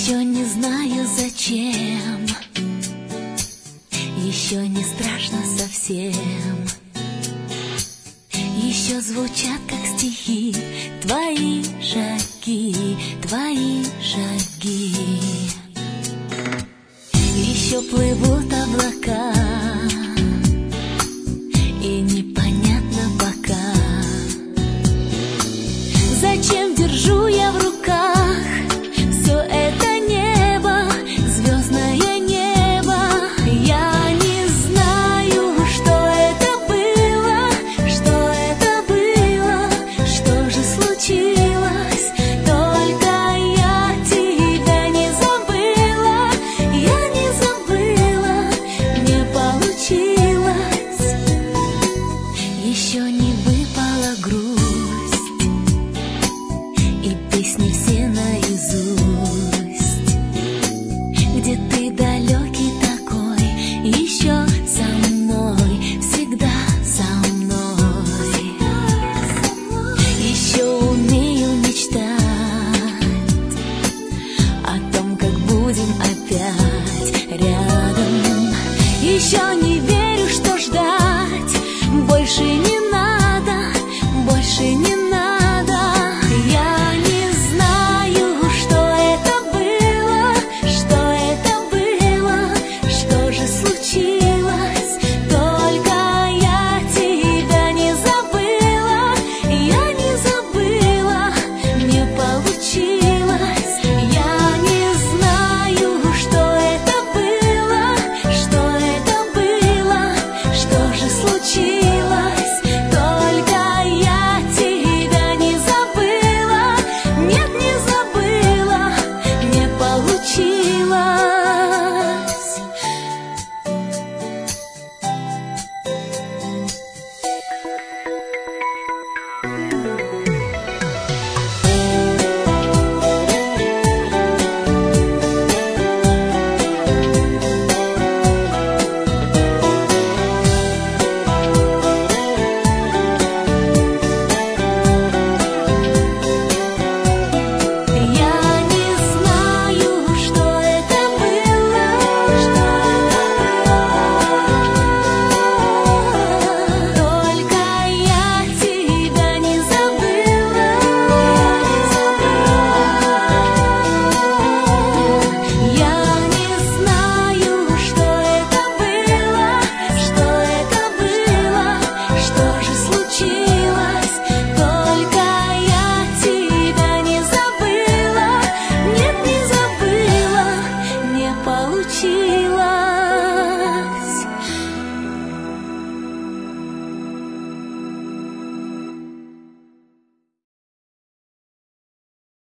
Еще не знаю зачем, еще не страшно совсем. Еще звучат, как стихи, твои шаги, твои шаги. Еще плывут облака, и непонятно пока, зачем держу я в руках все это небо, звездное небо. Я не знаю, что это было, что же случилось. Только я тебя не забыла, я не забыла, не получилось. Еще не выпала грусть, и песни все наизусть. Где ты далекий такой, еще со мной, всегда со мной. Еще умею мечтать о том, как будем опять рядом. Еще не верю, что ждать больше не надо, больше не надо. Я не знаю, что это было, что же случилось. Только я тебя не забыла, я не забыла, не получилось. Я не знаю, что это было, что же случилось. Только я тебя не забыла, нет, не забыла, не получилось. Я не знаю, что это было, только я тебя не забыла, я не знаю, что это было, что же случилось. Только я тебя не забыла, нет, не забыла, не получилось.